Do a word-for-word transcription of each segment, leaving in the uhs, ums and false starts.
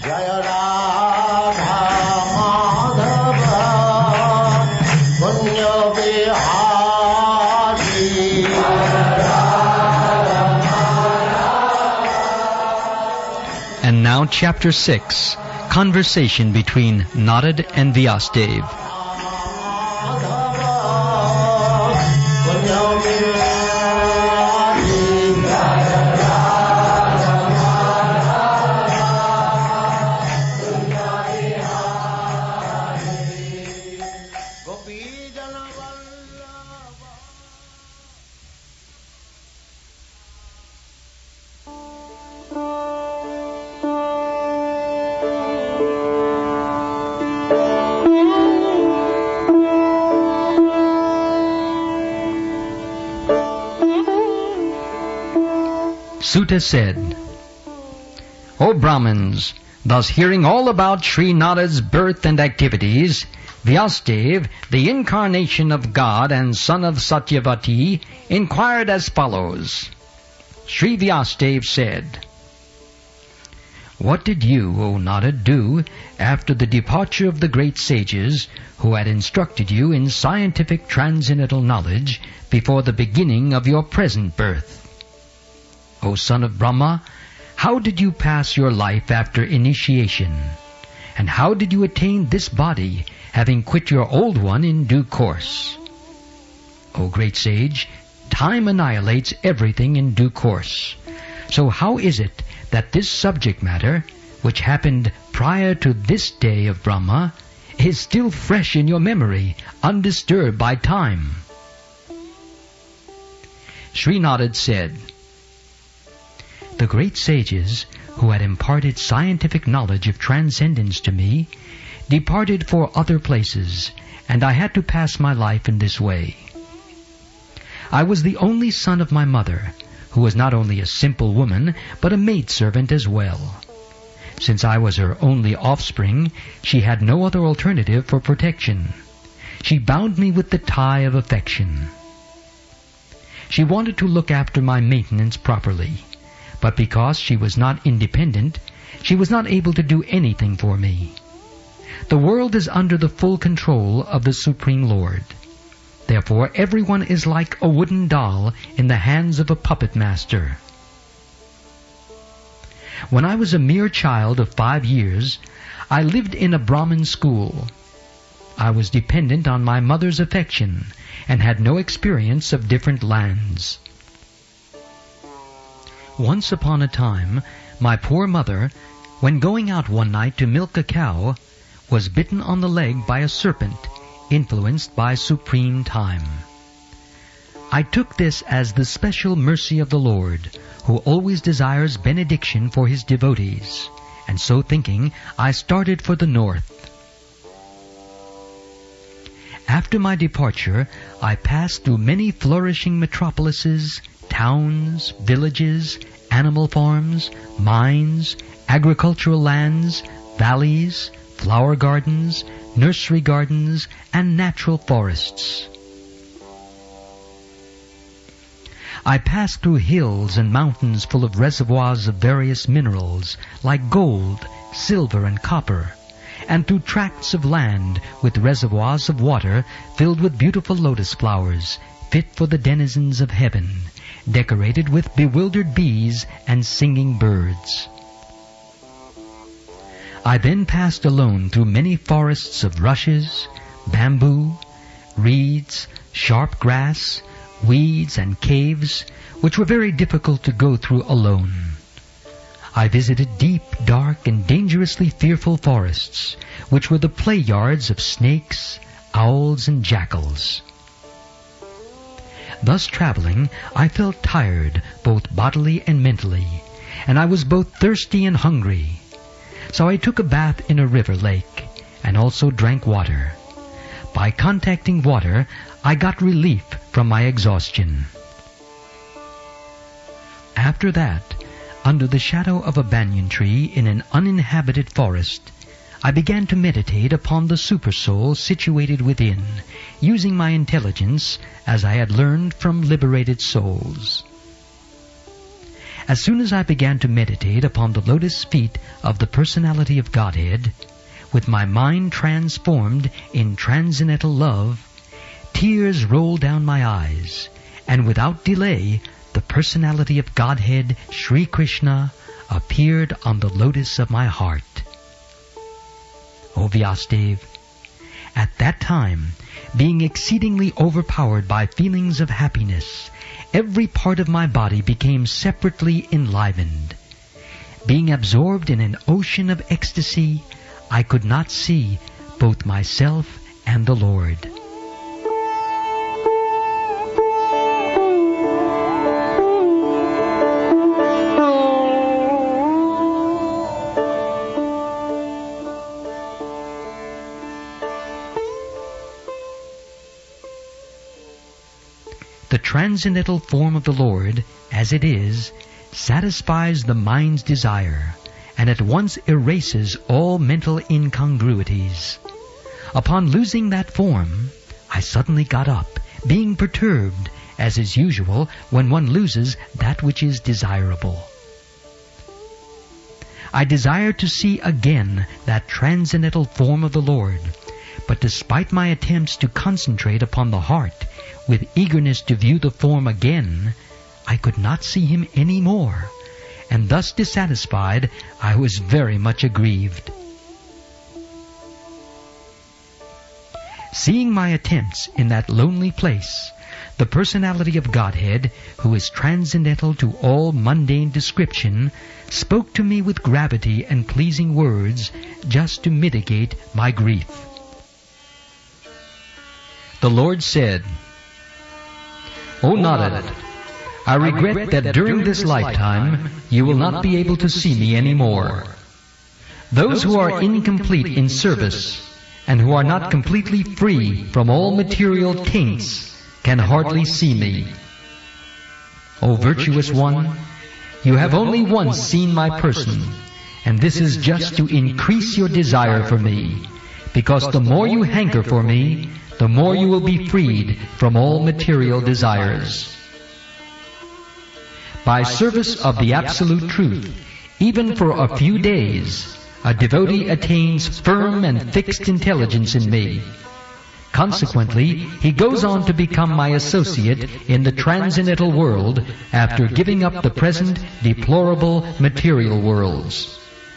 Jaya Radha Madhava Punya Vihari. And now Chapter six, Conversation between Narad and Vyasadeva. Suta said, O Brahmins, thus hearing all about Sri Narad's birth and activities, Vyasadeva, the incarnation of God and son of Satyavati, inquired as follows. Sri Vyasadeva said, What did you, O Narad, do after the departure of the great sages who had instructed you in scientific transcendental knowledge before the beginning of your present birth? O son of Brahma, how did you pass your life after initiation? And how did you attain this body, having quit your old one in due course? O great sage, time annihilates everything in due course. So how is it that this subject matter, which happened prior to this day of Brahma, is still fresh in your memory, undisturbed by time? Sri Narad said, The great sages, who had imparted scientific knowledge of transcendence to me, departed for other places, and I had to pass my life in this way. I was the only son of my mother, who was not only a simple woman, but a maidservant as well. Since I was her only offspring, she had no other alternative for protection. She bound me with the tie of affection. She wanted to look after my maintenance properly, but because she was not independent, she was not able to do anything for me. The world is under the full control of the Supreme Lord. Therefore, everyone is like a wooden doll in the hands of a puppet master. When I was a mere child of five years, I lived in a Brahmin school. I was dependent on my mother's affection and had no experience of different lands. Once upon a time, my poor mother, when going out one night to milk a cow, was bitten on the leg by a serpent, influenced by supreme time. I took this as the special mercy of the Lord, who always desires benediction for his devotees, and so thinking, I started for the north. After my departure, I passed through many flourishing metropolises, towns, villages, animal farms, mines, agricultural lands, valleys, flower gardens, nursery gardens, and natural forests. I passed through hills and mountains full of reservoirs of various minerals, like gold, silver, and copper, and through tracts of land with reservoirs of water filled with beautiful lotus flowers, fit for the denizens of heaven, decorated with bewildered bees and singing birds. I then passed alone through many forests of rushes, bamboo, reeds, sharp grass, weeds, and caves, which were very difficult to go through alone. I visited deep, dark, and dangerously fearful forests, which were the play yards of snakes, owls, and jackals. Thus traveling, I felt tired, both bodily and mentally, and I was both thirsty and hungry. So I took a bath in a river lake, and also drank water. By contacting water, I got relief from my exhaustion. After that, under the shadow of a banyan tree in an uninhabited forest, I began to meditate upon the Supersoul situated within, using my intelligence as I had learned from liberated souls. As soon as I began to meditate upon the lotus feet of the personality of Godhead, with my mind transformed in transcendental love, tears rolled down my eyes, and without delay, the personality of Godhead, Sri Krishna, appeared on the lotus of my heart. O Vyasadeva, at that time, being exceedingly overpowered by feelings of happiness, every part of my body became separately enlivened. Being absorbed in an ocean of ecstasy, I could not see both myself and the Lord. The transcendental form of the Lord, as it is, satisfies the mind's desire, and at once erases all mental incongruities. Upon losing that form, I suddenly got up, being perturbed, as is usual when one loses that which is desirable. I desired to see again that transcendental form of the Lord, but despite my attempts to concentrate upon the heart, with eagerness to view the form again, I could not see him any more, and thus dissatisfied, I was very much aggrieved. Seeing my attempts in that lonely place, the personality of Godhead, who is transcendental to all mundane description, spoke to me with gravity and pleasing words, just to mitigate my grief. The Lord said, O Narad, I regret that during this lifetime you will not be able to see me any more. Those who are incomplete in service and who are not completely free from all material taints can hardly see me. O virtuous one, you have only once seen my person, and this is just to increase your desire for me, because the more you hanker for me, the more you will be freed from all material desires. By service of the Absolute Truth, even for a few days, a devotee attains firm and fixed intelligence in me. Consequently, he goes on to become my associate in the transcendental world after giving up the present deplorable material worlds.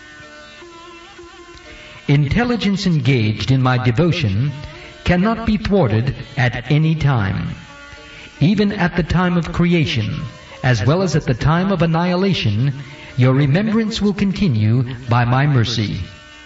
Intelligence engaged in my devotion cannot be thwarted at any time. Even at the time of creation, as well as at the time of annihilation, your remembrance will continue by my mercy.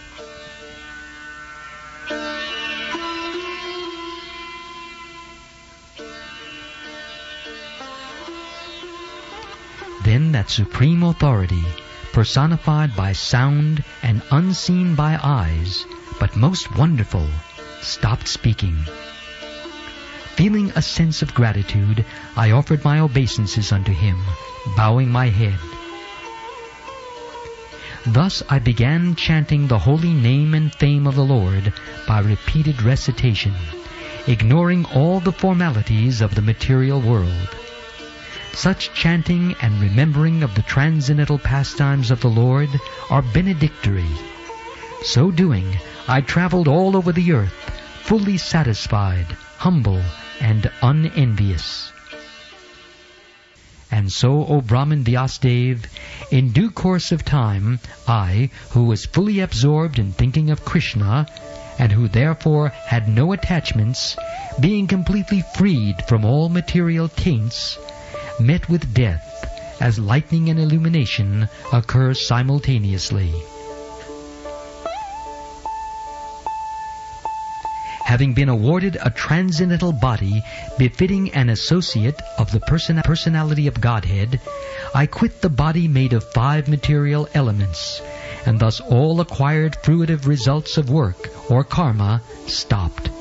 Then that supreme authority, personified by sound and unseen by eyes, but most wonderful, stopped speaking. Feeling a sense of gratitude, I offered my obeisances unto him, bowing my head. Thus I began chanting the holy name and fame of the Lord by repeated recitation, ignoring all the formalities of the material world. Such chanting and remembering of the transcendental pastimes of the Lord are benedictory. So doing, I traveled all over the earth, fully satisfied, humble, and unenvious. And so, O Brahmin Vyasadeva, in due course of time, I, who was fully absorbed in thinking of Krishna, and who therefore had no attachments, being completely freed from all material taints, met with death, as lightning and illumination occur simultaneously. Having been awarded a transcendental body befitting an associate of the person- personality of Godhead, I quit the body made of five material elements, and thus all acquired fruitive results of work, or karma, stopped.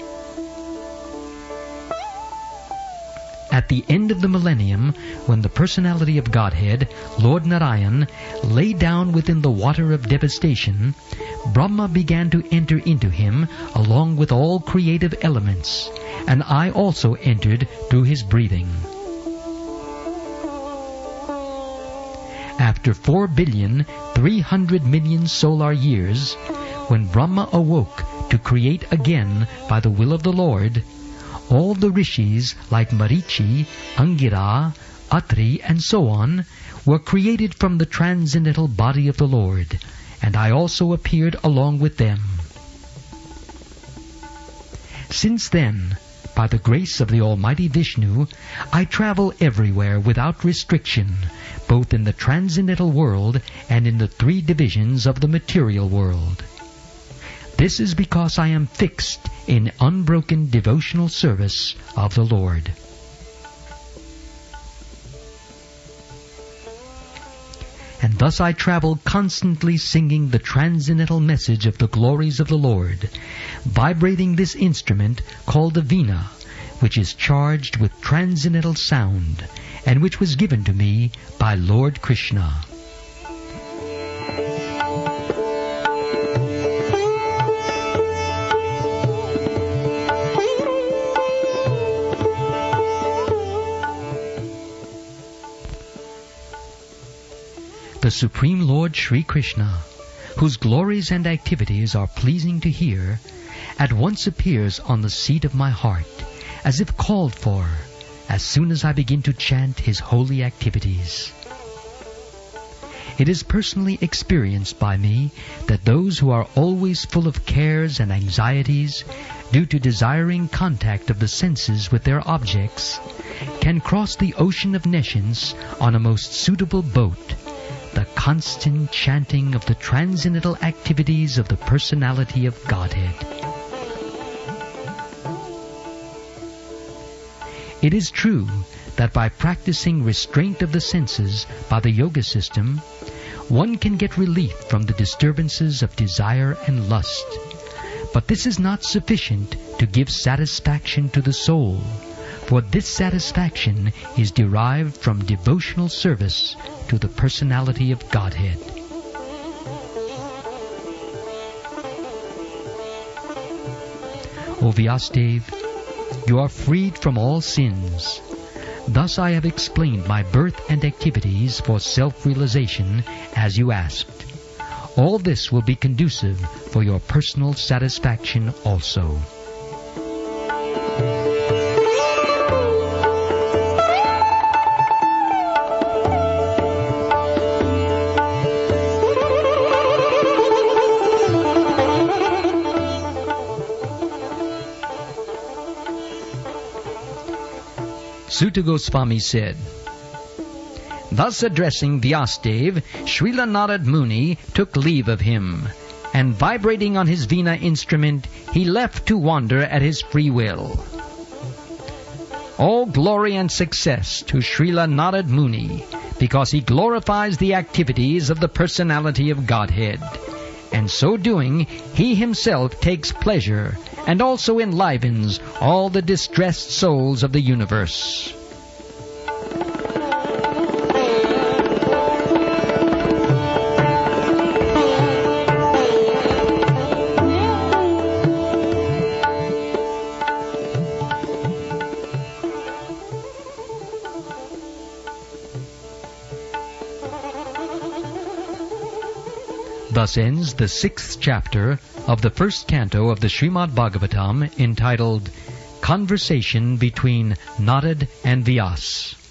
At the end of the millennium, when the personality of Godhead, Lord Narayan, lay down within the water of devastation, Brahma began to enter into him along with all creative elements, and I also entered through his breathing. after four billion three hundred million solar years, when Brahma awoke to create again by the will of the Lord, all the rishis like Marichi, Angira, Atri, and so on were created from the transcendental body of the Lord, and I also appeared along with them. Since then, by the grace of the Almighty Vishnu, I travel everywhere without restriction, both in the transcendental world and in the three divisions of the material world. This is because I am fixed in unbroken devotional service of the Lord. And thus I travel constantly singing the transcendental message of the glories of the Lord, vibrating this instrument called the Veena, which is charged with transcendental sound, and which was given to me by Lord Krishna. The Supreme Lord Sri Krishna, whose glories and activities are pleasing to hear, at once appears on the seat of my heart, as if called for, as soon as I begin to chant his holy activities. It is personally experienced by me that those who are always full of cares and anxieties, due to desiring contact of the senses with their objects, can cross the ocean of nescience on a most suitable boat, the constant chanting of the transcendental activities of the personality of Godhead. It is true that by practicing restraint of the senses by the yoga system, one can get relief from the disturbances of desire and lust. But this is not sufficient to give satisfaction to the soul, for this satisfaction is derived from devotional service to the personality of Godhead. O Vyasadeva, you are freed from all sins. Thus I have explained my birth and activities for self-realization as you asked. All this will be conducive for your personal satisfaction also. Suta Goswami said, thus addressing Vyasadeva, Srila Narad Muni took leave of him, and vibrating on his Veena instrument, he left to wander at his free will. All glory and success to Srila Narad Muni, because he glorifies the activities of the personality of Godhead, and so doing, he himself takes pleasure and also enlivens all the distressed souls of the universe. Thus ends the sixth chapter of the first canto of the Srimad Bhagavatam, entitled Conversation between Narad and Vyas.